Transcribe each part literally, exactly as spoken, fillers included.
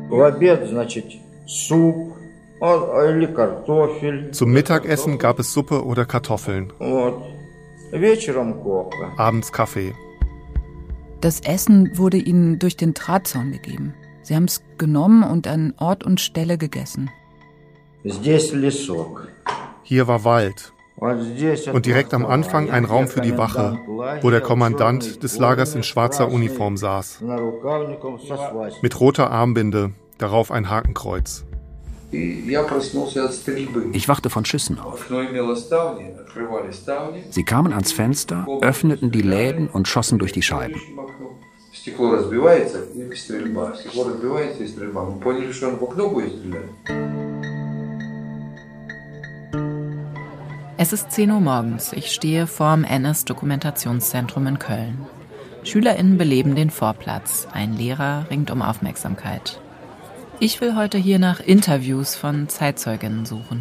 Zum Mittagessen gab es Suppe oder Kartoffeln. Abends Kaffee. Das Essen wurde ihnen durch den Drahtzaun gegeben. Sie haben es genommen und an Ort und Stelle gegessen. Hier war Wald. Und direkt am Anfang ein Raum für die Wache, wo der Kommandant des Lagers in schwarzer Uniform saß. Mit roter Armbinde, darauf ein Hakenkreuz. Ich wachte von Schüssen auf. Sie kamen ans Fenster, öffneten die Läden und schossen durch die Scheiben. Es ist zehn Uhr morgens. Ich stehe vorm N S-Dokumentationszentrum in Köln. SchülerInnen beleben den Vorplatz. Ein Lehrer ringt um Aufmerksamkeit. Ich will heute hier nach Interviews von Zeitzeuginnen suchen.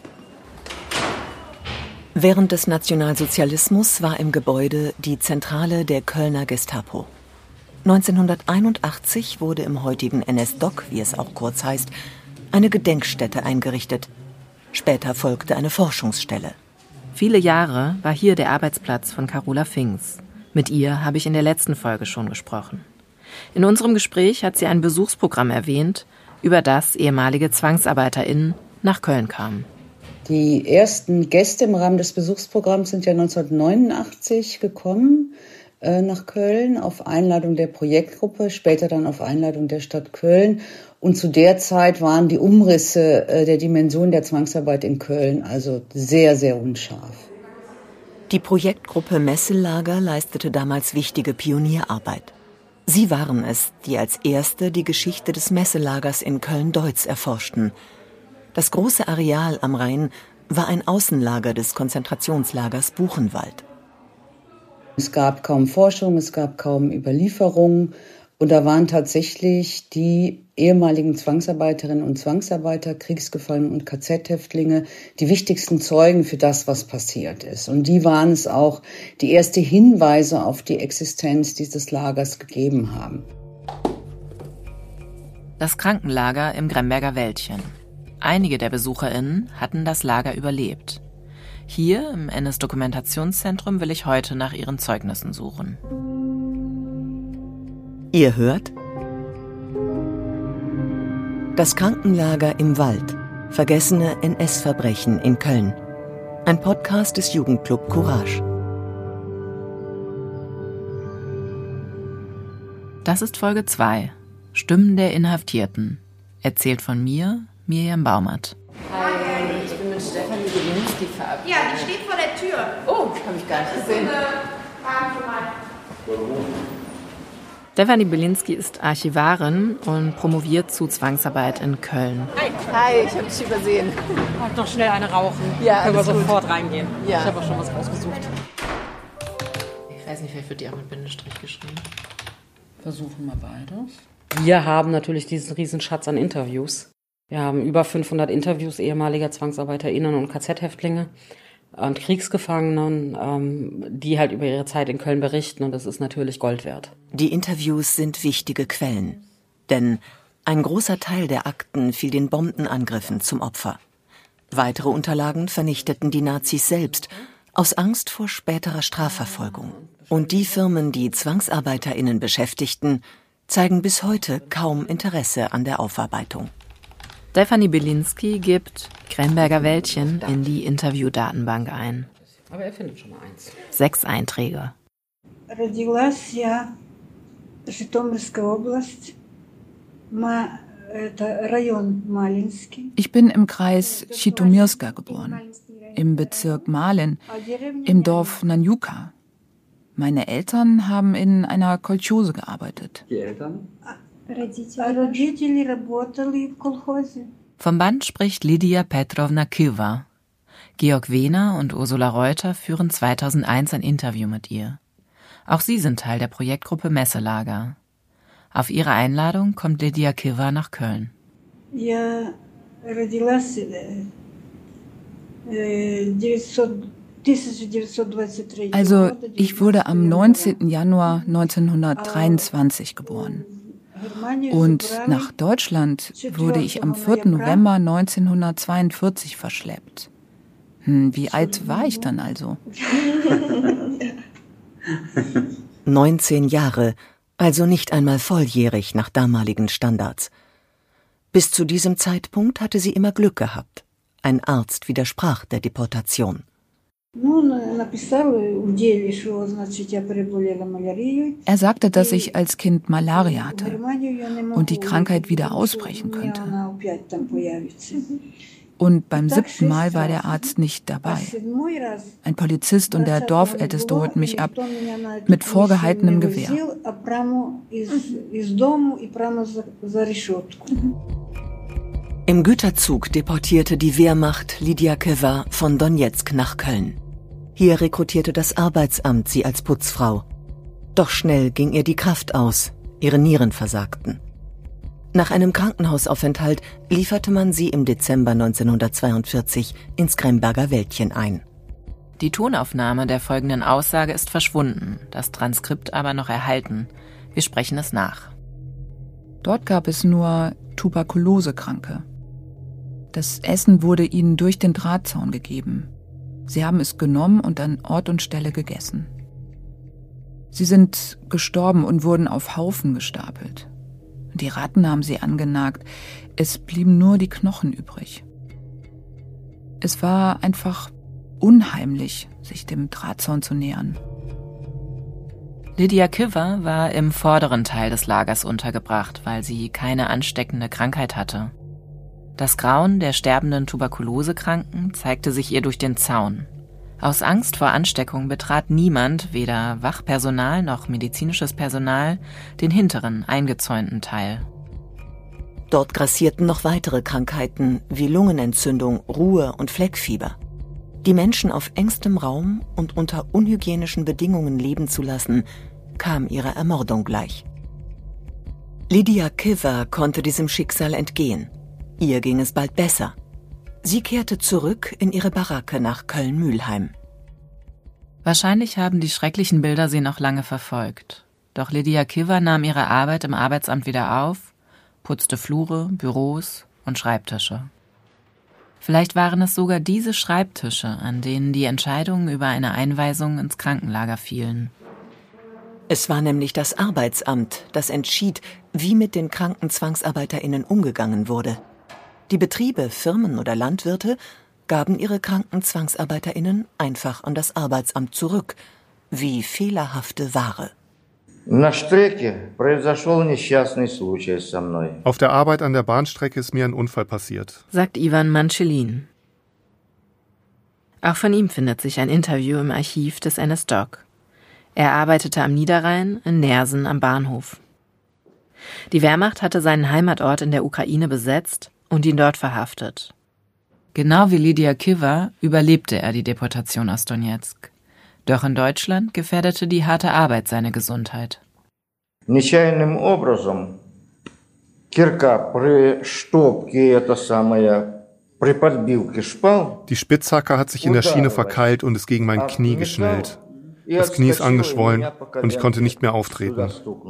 Während des Nationalsozialismus war im Gebäude die Zentrale der Kölner Gestapo. neunzehnhunderteinundachtzig wurde im heutigen N S-Doc, wie es auch kurz heißt, eine Gedenkstätte eingerichtet. Später folgte eine Forschungsstelle. Viele Jahre war hier der Arbeitsplatz von Carola Finks. Mit ihr habe ich in der letzten Folge schon gesprochen. In unserem Gespräch hat sie ein Besuchsprogramm erwähnt, über das ehemalige ZwangsarbeiterInnen nach Köln kamen. Die ersten Gäste im Rahmen des Besuchsprogramms sind ja neunzehnhundertneunundachtzig gekommen äh, nach Köln auf Einladung der Projektgruppe, später dann auf Einladung der Stadt Köln. Und zu der Zeit waren die Umrisse äh, der Dimension der Zwangsarbeit in Köln also sehr, sehr unscharf. Die Projektgruppe Messelager leistete damals wichtige Pionierarbeit. Sie waren es, die als Erste die Geschichte des Messelagers in Köln-Deutz erforschten. Das große Areal am Rhein war ein Außenlager des Konzentrationslagers Buchenwald. Es gab kaum Forschung, es gab kaum Überlieferungen. Und da waren tatsächlich die ehemaligen Zwangsarbeiterinnen und Zwangsarbeiter, Kriegsgefangene und K Z-Häftlinge die wichtigsten Zeugen für das, was passiert ist. Und die waren es auch, die erste Hinweise auf die Existenz dieses Lagers gegeben haben. Das Krankenlager im Gremberger Wäldchen. Einige der BesucherInnen hatten das Lager überlebt. Hier im N S-Dokumentationszentrum will ich heute nach ihren Zeugnissen suchen. Ihr hört das Krankenlager im Wald. Vergessene N S-Verbrechen in Köln. Ein Podcast des Jugendclub Courage. Das ist Folge zwei. Stimmen der Inhaftierten. Erzählt von mir, Miriam Baumert. Hi, ich bin mit Stefanie Bielinski verabredet. Ja, die steht vor der Tür. Oh, habe ich gar nicht gesehen. Stefanie Bielinski ist Archivarin und promoviert zu Zwangsarbeit in Köln. Hi, Hi, ich habe dich übersehen. Mach doch schnell eine rauchen. Ja, können wir gut. sofort reingehen. Ja. Ich habe auch schon was rausgesucht. Ich weiß nicht, vielleicht wird die auch mit Bindestrich geschrieben. Versuchen wir beides. Wir haben natürlich diesen riesen Schatz an Interviews. Wir haben über fünfhundert Interviews ehemaliger ZwangsarbeiterInnen und K Z-Häftlinge und Kriegsgefangenen, ähm, die halt über ihre Zeit in Köln berichten, und das ist natürlich Gold wert. Die Interviews sind wichtige Quellen, denn ein großer Teil der Akten fiel den Bombenangriffen zum Opfer. Weitere Unterlagen vernichteten die Nazis selbst, aus Angst vor späterer Strafverfolgung. Und die Firmen, die ZwangsarbeiterInnen beschäftigten, zeigen bis heute kaum Interesse an der Aufarbeitung. Stefanie Bielinski gibt Gremberger Wäldchen in die Interviewdatenbank ein. Aber er findet schon mal eins. Sechs Einträge. Ich bin im Kreis Chitomirska geboren, im Bezirk Malin, im Dorf Nanjuka. Meine Eltern haben in einer Kolchose gearbeitet. Die Eltern? Vom Band spricht Lydia Petrovna Kiva. Georg Wehner und Ursula Reuter führen zweitausendeins ein Interview mit ihr. Auch sie sind Teil der Projektgruppe Messelager. Auf ihre Einladung kommt Lydia Kiva nach Köln. Also, ich wurde am neunzehnten Januar neunzehnhundertdreiundzwanzig geboren. Und nach Deutschland wurde ich am vierten November neunzehnhundertzweiundvierzig verschleppt. Hm, wie alt war ich dann also? neunzehn Jahre, also nicht einmal volljährig nach damaligen Standards. Bis zu diesem Zeitpunkt hatte sie immer Glück gehabt. Ein Arzt widersprach der Deportation. Er sagte, dass ich als Kind Malaria hatte und die Krankheit wieder ausbrechen könnte. Und beim siebten Mal war der Arzt nicht dabei. Ein Polizist und der Dorfälteste holten mich ab mit vorgehaltenem Gewehr. Im Güterzug deportierte die Wehrmacht Lidia Kiva von Donezk nach Köln. Hier rekrutierte das Arbeitsamt sie als Putzfrau. Doch schnell ging ihr die Kraft aus, ihre Nieren versagten. Nach einem Krankenhausaufenthalt lieferte man sie im Dezember neunzehnhundertzweiundvierzig ins Kremberger Wäldchen ein. Die Tonaufnahme der folgenden Aussage ist verschwunden, das Transkript aber noch erhalten. Wir sprechen es nach. Dort gab es nur Tuberkulosekranke. Das Essen wurde ihnen durch den Drahtzaun gegeben. Sie haben es genommen und an Ort und Stelle gegessen. Sie sind gestorben und wurden auf Haufen gestapelt. Die Ratten haben sie angenagt. Es blieben nur die Knochen übrig. Es war einfach unheimlich, sich dem Drahtzaun zu nähern. Lidia Kiva war im vorderen Teil des Lagers untergebracht, weil sie keine ansteckende Krankheit hatte. Das Grauen der sterbenden Tuberkulosekranken zeigte sich ihr durch den Zaun. Aus Angst vor Ansteckung betrat niemand, weder Wachpersonal noch medizinisches Personal, den hinteren, eingezäunten Teil. Dort grassierten noch weitere Krankheiten wie Lungenentzündung, Ruhe und Fleckfieber. Die Menschen auf engstem Raum und unter unhygienischen Bedingungen leben zu lassen, kam ihrer Ermordung gleich. Lidia Kiva konnte diesem Schicksal entgehen. Ihr ging es bald besser. Sie kehrte zurück in ihre Baracke nach Köln-Mülheim. Wahrscheinlich haben die schrecklichen Bilder sie noch lange verfolgt. Doch Lidia Kiva nahm ihre Arbeit im Arbeitsamt wieder auf, putzte Flure, Büros und Schreibtische. Vielleicht waren es sogar diese Schreibtische, an denen die Entscheidungen über eine Einweisung ins Krankenlager fielen. Es war nämlich das Arbeitsamt, das entschied, wie mit den kranken ZwangsarbeiterInnen umgegangen wurde. Die Betriebe, Firmen oder Landwirte gaben ihre kranken ZwangsarbeiterInnen einfach an das Arbeitsamt zurück, wie fehlerhafte Ware. Auf der Arbeit an der Bahnstrecke ist mir ein Unfall passiert, sagt Ivan Manchelin. Auch von ihm findet sich ein Interview im Archiv des N S-Doc. Er arbeitete am Niederrhein in Neersen am Bahnhof. Die Wehrmacht hatte seinen Heimatort in der Ukraine besetzt und ihn dort verhaftet. Genau wie Lidia Kiva überlebte er die Deportation aus Donezk. Doch in Deutschland gefährdete die harte Arbeit seine Gesundheit. Die Spitzhacke hat sich in der Schiene verkeilt und ist gegen mein Knie geschnellt. Das Knie ist angeschwollen und ich konnte nicht mehr auftreten.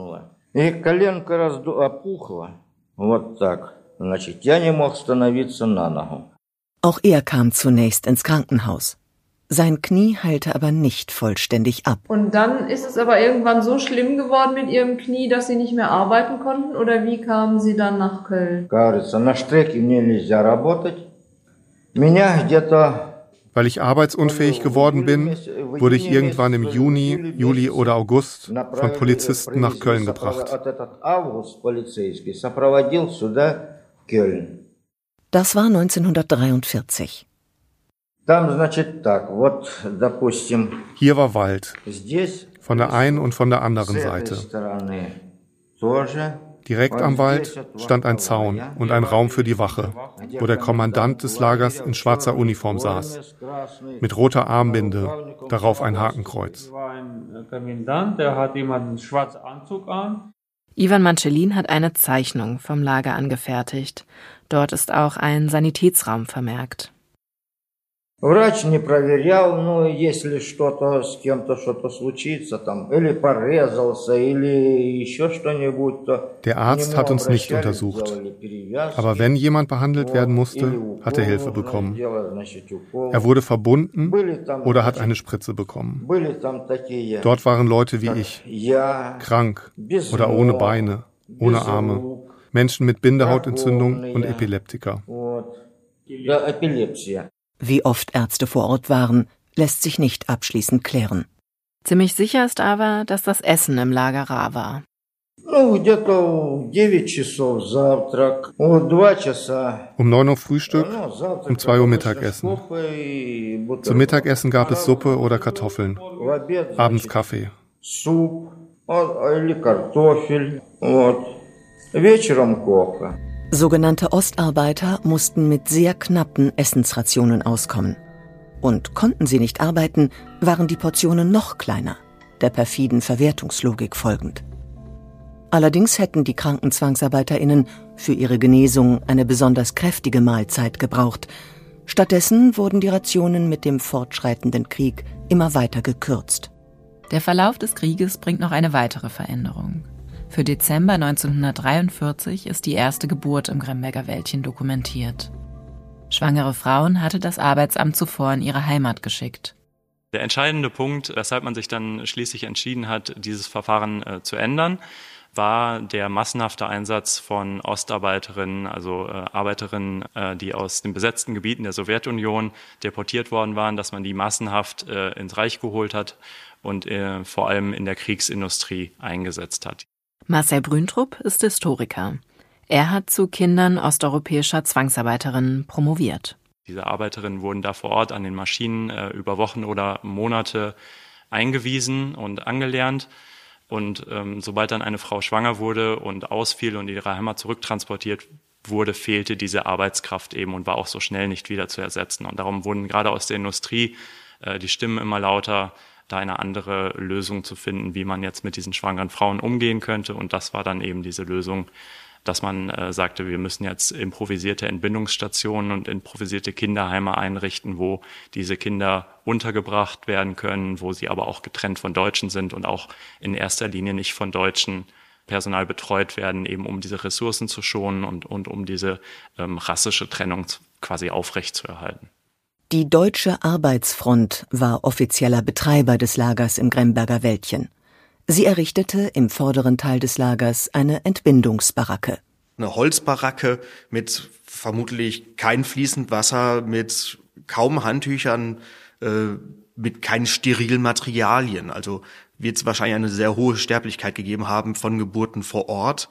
Auch er kam zunächst ins Krankenhaus. Sein Knie heilte aber nicht vollständig ab. Und dann ist es aber irgendwann so schlimm geworden mit Ihrem Knie, dass Sie nicht mehr arbeiten konnten? Oder wie kamen Sie dann nach Köln? Weil ich arbeitsunfähig geworden bin, wurde ich irgendwann im Juni, Juli oder August von Polizisten nach Köln gebracht. Das war neunzehnhundertdreiundvierzig. Hier war Wald, von der einen und von der anderen Seite. Direkt am Wald stand ein Zaun und ein Raum für die Wache, wo der Kommandant des Lagers in schwarzer Uniform saß, mit roter Armbinde, darauf ein Hakenkreuz. Der hat immer einen schwarzen Anzug an. Ivan Manchelin hat eine Zeichnung vom Lager angefertigt. Dort ist auch ein Sanitätsraum vermerkt. Врач не проверял, ну, если что-то с кем-то что-то случится, там, или порезался, или еще что-нибудь, то... Der Arzt hat uns nicht untersucht. Aber wenn jemand behandelt werden musste, hat er Hilfe bekommen. Er wurde verbunden oder hat eine Spritze bekommen. Dort waren Leute wie ich, krank oder ohne Beine, ohne Arme, Menschen mit Bindehautentzündung und Epileptiker. Wie oft Ärzte vor Ort waren, lässt sich nicht abschließend klären. Ziemlich sicher ist aber, dass das Essen im Lager rar war. Um neun Uhr Frühstück, um zwei Uhr Mittagessen. Zum Mittagessen gab es Suppe oder Kartoffeln, abends Kaffee. Sogenannte Ostarbeiter mussten mit sehr knappen Essensrationen auskommen. Und konnten sie nicht arbeiten, waren die Portionen noch kleiner, der perfiden Verwertungslogik folgend. Allerdings hätten die kranken ZwangsarbeiterInnen für ihre Genesung eine besonders kräftige Mahlzeit gebraucht. Stattdessen wurden die Rationen mit dem fortschreitenden Krieg immer weiter gekürzt. Der Verlauf des Krieges bringt noch eine weitere Veränderung. Für Dezember neunzehnhundertdreiundvierzig ist die erste Geburt im Gremberger Wäldchen dokumentiert. Schwangere Frauen hatte das Arbeitsamt zuvor in ihre Heimat geschickt. Der entscheidende Punkt, weshalb man sich dann schließlich entschieden hat, dieses Verfahren äh, zu ändern, war der massenhafte Einsatz von Ostarbeiterinnen, also äh, Arbeiterinnen, äh, die aus den besetzten Gebieten der Sowjetunion deportiert worden waren, dass man die massenhaft äh, ins Reich geholt hat und äh, vor allem in der Kriegsindustrie eingesetzt hat. Marcel Brüntrup ist Historiker. Er hat zu Kindern osteuropäischer Zwangsarbeiterinnen promoviert. Diese Arbeiterinnen wurden da vor Ort an den Maschinen äh, über Wochen oder Monate eingewiesen und angelernt. Und ähm, sobald dann eine Frau schwanger wurde und ausfiel und in ihre Heimat zurücktransportiert wurde, fehlte diese Arbeitskraft eben und war auch so schnell nicht wieder zu ersetzen. Und darum wurden gerade aus der Industrie äh, die Stimmen immer lauter, da eine andere Lösung zu finden, wie man jetzt mit diesen schwangeren Frauen umgehen könnte. Und das war dann eben diese Lösung, dass man äh, sagte, wir müssen jetzt improvisierte Entbindungsstationen und improvisierte Kinderheime einrichten, wo diese Kinder untergebracht werden können, wo sie aber auch getrennt von Deutschen sind und auch in erster Linie nicht von deutschen Personal betreut werden, eben um diese Ressourcen zu schonen und, und um diese ähm, rassische Trennung quasi aufrechtzuerhalten. Die Deutsche Arbeitsfront war offizieller Betreiber des Lagers im Gremberger Wäldchen. Sie errichtete im vorderen Teil des Lagers eine Entbindungsbaracke. Eine Holzbaracke mit vermutlich kein fließend Wasser, mit kaum Handtüchern, äh, mit keinen sterilen Materialien. Also wird es wahrscheinlich eine sehr hohe Sterblichkeit gegeben haben von Geburten vor Ort.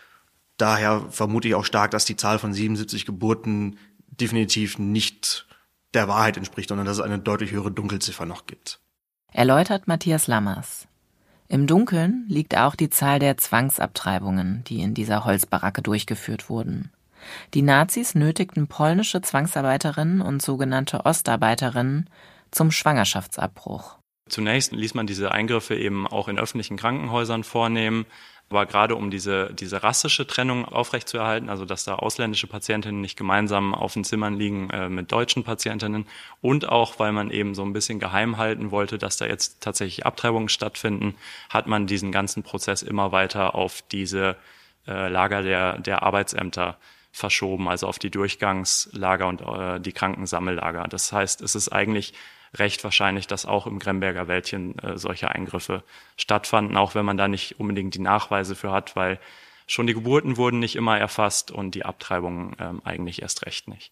Daher vermute ich auch stark, dass die Zahl von siebenundsiebzig Geburten definitiv nicht der Wahrheit entspricht, sondern dass es eine deutlich höhere Dunkelziffer noch gibt. Erläutert Matthias Lammers. Im Dunkeln liegt auch die Zahl der Zwangsabtreibungen, die in dieser Holzbaracke durchgeführt wurden. Die Nazis nötigten polnische Zwangsarbeiterinnen und sogenannte Ostarbeiterinnen zum Schwangerschaftsabbruch. Zunächst ließ man diese Eingriffe eben auch in öffentlichen Krankenhäusern vornehmen, aber gerade um diese, diese rassische Trennung aufrechtzuerhalten, also dass da ausländische Patientinnen nicht gemeinsam auf den Zimmern liegen äh, mit deutschen Patientinnen und auch, weil man eben so ein bisschen geheim halten wollte, dass da jetzt tatsächlich Abtreibungen stattfinden, hat man diesen ganzen Prozess immer weiter auf diese äh, Lager der, der Arbeitsämter verschoben, also auf die Durchgangslager und äh, die Krankensammellager. Das heißt, es ist eigentlich recht wahrscheinlich, dass auch im Gremberger Wäldchen äh, solche Eingriffe stattfanden, auch wenn man da nicht unbedingt die Nachweise für hat, weil schon die Geburten wurden nicht immer erfasst und die Abtreibungen ähm, eigentlich erst recht nicht.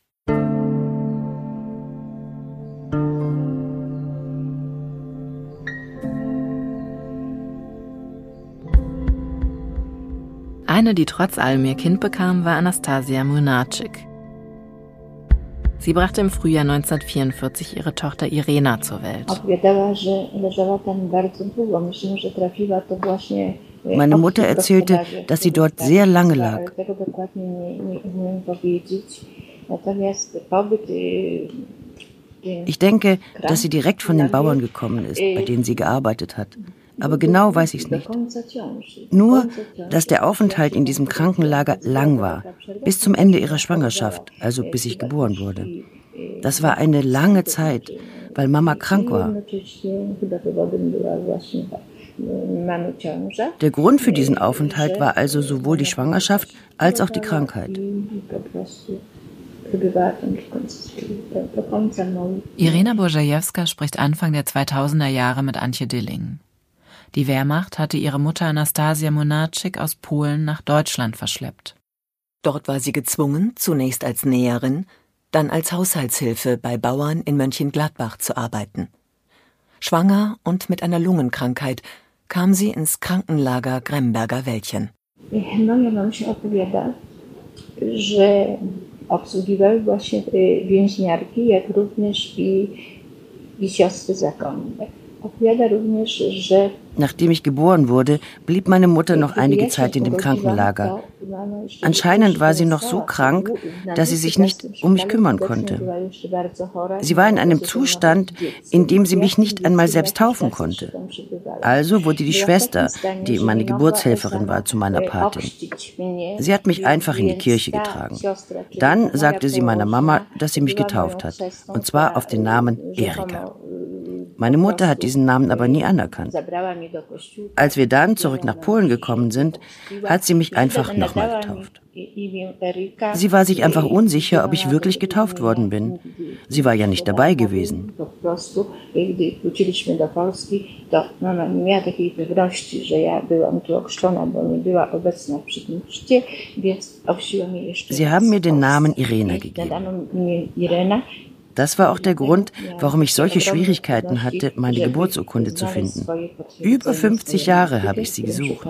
Eine, die trotz allem ihr Kind bekam, war Anastasia Mlynarczyk. Sie brachte im Frühjahr neunzehnhundertvierundvierzig ihre Tochter Irena zur Welt. Meine Mutter erzählte, dass sie dort sehr lange lag. Ich denke, dass sie direkt von den Bauern gekommen ist, bei denen sie gearbeitet hat. Aber genau weiß ich es nicht. Nur, dass der Aufenthalt in diesem Krankenlager lang war, bis zum Ende ihrer Schwangerschaft, also bis ich geboren wurde. Das war eine lange Zeit, weil Mama krank war. Der Grund für diesen Aufenthalt war also sowohl die Schwangerschaft als auch die Krankheit. Irena Bożajewska spricht Anfang der zweitausender Jahre mit Antje Dilling. Die Wehrmacht hatte ihre Mutter Anastasia Monaczyk aus Polen nach Deutschland verschleppt. Dort war sie gezwungen, zunächst als Näherin, dann als Haushaltshilfe bei Bauern in Mönchengladbach zu arbeiten. Schwanger und mit einer Lungenkrankheit kam sie ins Krankenlager Gremberger Wäldchen. Obsługiwały właśnie więźniarki, jak również i, i siostry zakonne. Opowiada również, że Nachdem ich geboren wurde, blieb meine Mutter noch einige Zeit in dem Krankenlager. Anscheinend war sie noch so krank, dass sie sich nicht um mich kümmern konnte. Sie war in einem Zustand, in dem sie mich nicht einmal selbst taufen konnte. Also wurde die Schwester, die meine Geburtshelferin war, zu meiner Patin. Sie hat mich einfach in die Kirche getragen. Dann sagte sie meiner Mama, dass sie mich getauft hat, und zwar auf den Namen Erika. Meine Mutter hat diesen Namen aber nie anerkannt. Als wir dann zurück nach Polen gekommen sind, hat sie mich einfach nochmal getauft. Sie war sich einfach unsicher, ob ich wirklich getauft worden bin. Sie war ja nicht dabei gewesen. Sie haben mir den Namen Irena gegeben. Das war auch der Grund, warum ich solche Schwierigkeiten hatte, meine Geburtsurkunde zu finden. Über fünfzig Jahre habe ich sie gesucht.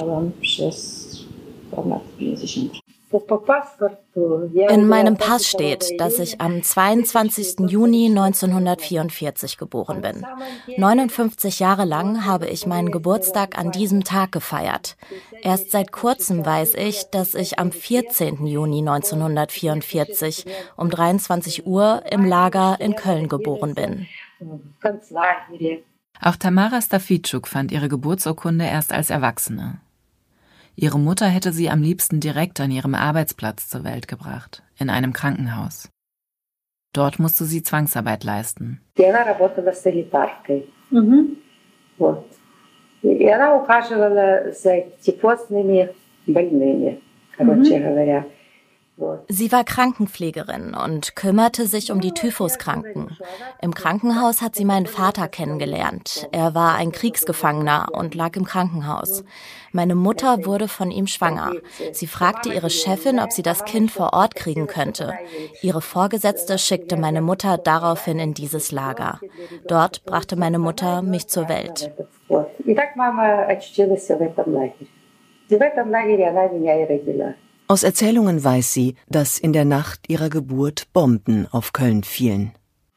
In meinem Pass steht, dass ich am zweiundzwanzigsten Juni neunzehnhundertvierundvierzig geboren bin. neunundfünfzig Jahre lang habe ich meinen Geburtstag an diesem Tag gefeiert. Erst seit kurzem weiß ich, dass ich am vierzehnten Juni neunzehnhundertvierundvierzig um dreiundzwanzig Uhr im Lager in Köln geboren bin. Auch Tamara Staficzuk fand ihre Geburtsurkunde erst als Erwachsene. Ihre Mutter hätte sie am liebsten direkt an ihrem Arbeitsplatz zur Welt gebracht, in einem Krankenhaus. Dort musste sie Zwangsarbeit leisten. Mhm. Mhm. Sie war Krankenpflegerin und kümmerte sich um die Typhuskranken. Im Krankenhaus hat sie meinen Vater kennengelernt. Er war ein Kriegsgefangener und lag im Krankenhaus. Meine Mutter wurde von ihm schwanger. Sie fragte ihre Chefin, ob sie das Kind vor Ort kriegen könnte. Ihre Vorgesetzte schickte meine Mutter daraufhin in dieses Lager. Dort brachte meine Mutter mich zur Welt. Aus Erzählungen weiß sie, dass in der Nacht ihrer Geburt Bomben auf Köln fielen.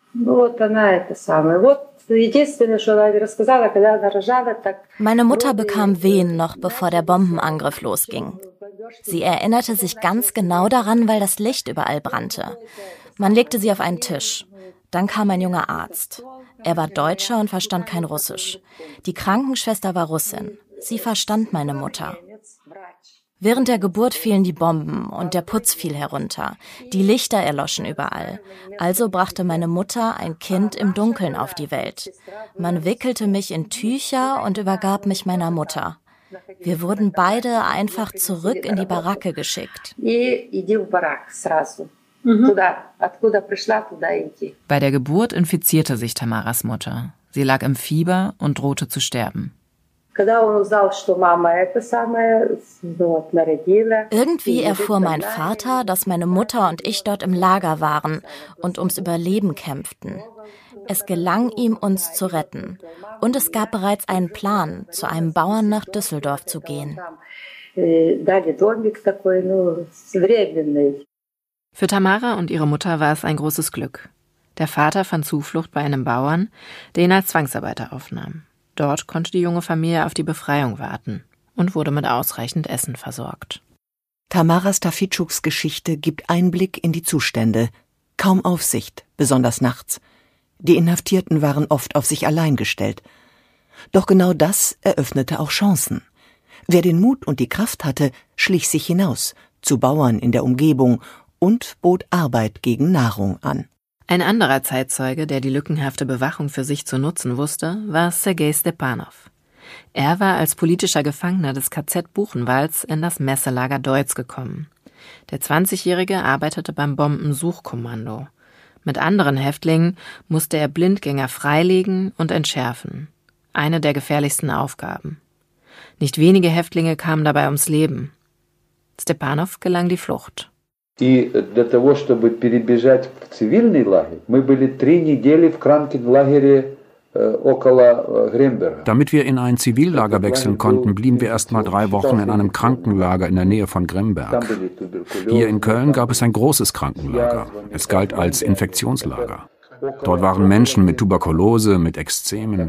Meine Mutter bekam Wehen noch bevor der Bombenangriff losging. Sie erinnerte sich ganz genau daran, weil das Licht überall brannte. Man legte sie auf einen Tisch. Dann kam ein junger Arzt. Er war Deutscher und verstand kein Russisch. Die Krankenschwester war Russin. Sie verstand meine Mutter. Während der Geburt fielen die Bomben und der Putz fiel herunter. Die Lichter erloschen überall. Also brachte meine Mutter ein Kind im Dunkeln auf die Welt. Man wickelte mich in Tücher und übergab mich meiner Mutter. Wir wurden beide einfach zurück in die Baracke geschickt. Mhm. Bei der Geburt infizierte sich Tamaras Mutter. Sie lag im Fieber und drohte zu sterben. Irgendwie erfuhr mein Vater, dass meine Mutter und ich dort im Lager waren und ums Überleben kämpften. Es gelang ihm, uns zu retten. Und es gab bereits einen Plan, zu einem Bauern nach Düsseldorf zu gehen. Für Tamara und ihre Mutter war es ein großes Glück. Der Vater fand Zuflucht bei einem Bauern, der ihn als Zwangsarbeiter aufnahm. Dort konnte die junge Familie auf die Befreiung warten und wurde mit ausreichend Essen versorgt. Tamara Stafitschuk's Geschichte gibt Einblick in die Zustände. Kaum Aufsicht, besonders nachts. Die Inhaftierten waren oft auf sich allein gestellt. Doch genau das eröffnete auch Chancen. Wer den Mut und die Kraft hatte, schlich sich hinaus, zu Bauern in der Umgebung und bot Arbeit gegen Nahrung an. Ein anderer Zeitzeuge, der die lückenhafte Bewachung für sich zu nutzen wusste, war Sergei Stepanov. Er war als politischer Gefangener des K Z Buchenwalds in das Messelager Deutz gekommen. Der zwanzigjährige arbeitete beim Bombensuchkommando. Mit anderen Häftlingen musste er Blindgänger freilegen und entschärfen. Eine der gefährlichsten Aufgaben. Nicht wenige Häftlinge kamen dabei ums Leben. Stepanov gelang die Flucht. И для того, чтобы перебежать в цивильный лагерь, мы были три недели в Кранкенлагере около Гремберга. Damit wir in ein Zivillager wechseln konnten, blieben wir erst mal drei Wochen in einem Krankenlager in der Nähe von Gremberg. Hier in Köln gab es ein großes Krankenlager. Es galt als Infektionslager. Dort waren Menschen mit Tuberkulose, mit Ekzemen.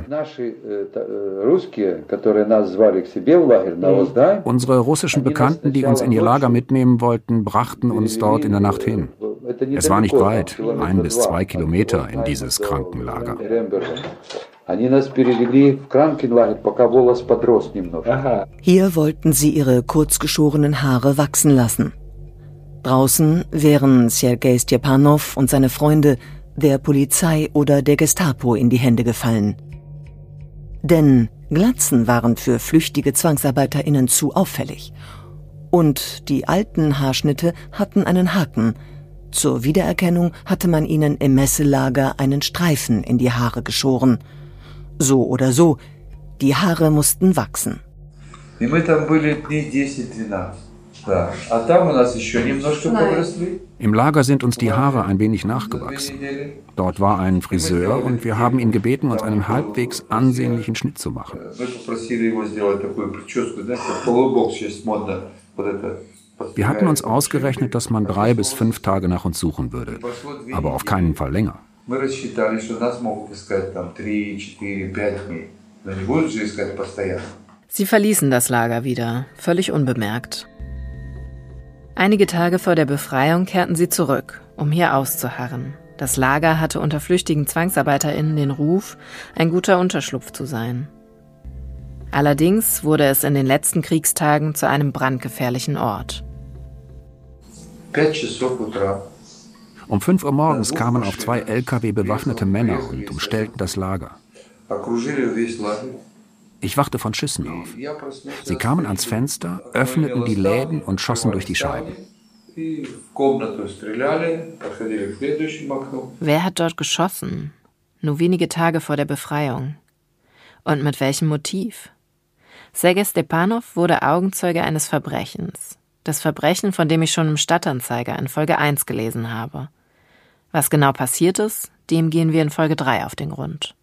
Unsere russischen Bekannten, die uns in ihr Lager mitnehmen wollten, brachten uns dort in der Nacht hin. Es war nicht weit, ein bis zwei Kilometer in dieses Krankenlager. Hier wollten sie ihre kurzgeschorenen Haare wachsen lassen. Draußen wären Sergei Stepanov und seine Freunde der Polizei oder der Gestapo in die Hände gefallen. Denn Glatzen waren für flüchtige ZwangsarbeiterInnen zu auffällig. Und die alten Haarschnitte hatten einen Haken. Zur Wiedererkennung hatte man ihnen im Messelager einen Streifen in die Haare geschoren. So oder so, die Haare mussten wachsen. Im Lager sind uns die Haare ein wenig nachgewachsen. Dort war ein Friseur und wir haben ihn gebeten, uns einen halbwegs ansehnlichen Schnitt zu machen. Wir hatten uns ausgerechnet, dass man drei bis fünf Tage nach uns suchen würde, aber auf keinen Fall länger. Sie verließen das Lager wieder, völlig unbemerkt. Einige Tage vor der Befreiung kehrten sie zurück, um hier auszuharren. Das Lager hatte unter flüchtigen ZwangsarbeiterInnen den Ruf, ein guter Unterschlupf zu sein. Allerdings wurde es in den letzten Kriegstagen zu einem brandgefährlichen Ort. Um fünf Uhr morgens kamen auf zwei L K W bewaffnete Männer und umstellten das Lager. Ich wachte von Schüssen auf. Sie kamen ans Fenster, öffneten die Läden und schossen durch die Scheiben. Wer hat dort geschossen? Nur wenige Tage vor der Befreiung. Und mit welchem Motiv? Sergei Stepanov wurde Augenzeuge eines Verbrechens. Das Verbrechen, von dem ich schon im Stadtanzeiger in Folge eins gelesen habe. Was genau passiert ist, dem gehen wir in Folge drei auf den Grund.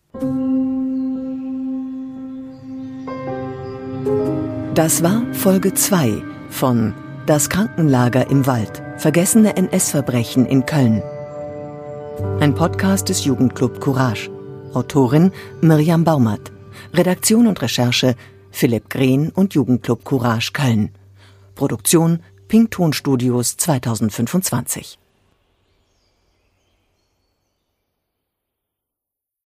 Das war Folge zwei von Das Krankenlager im Wald. Vergessene N S-Verbrechen in Köln. Ein Podcast des Jugendclub Courage. Autorin Mirjam Baumert. Redaktion und Recherche Philipp Green und Jugendclub Courage Köln. Produktion Pink Ton Studios zweitausendfünfundzwanzig.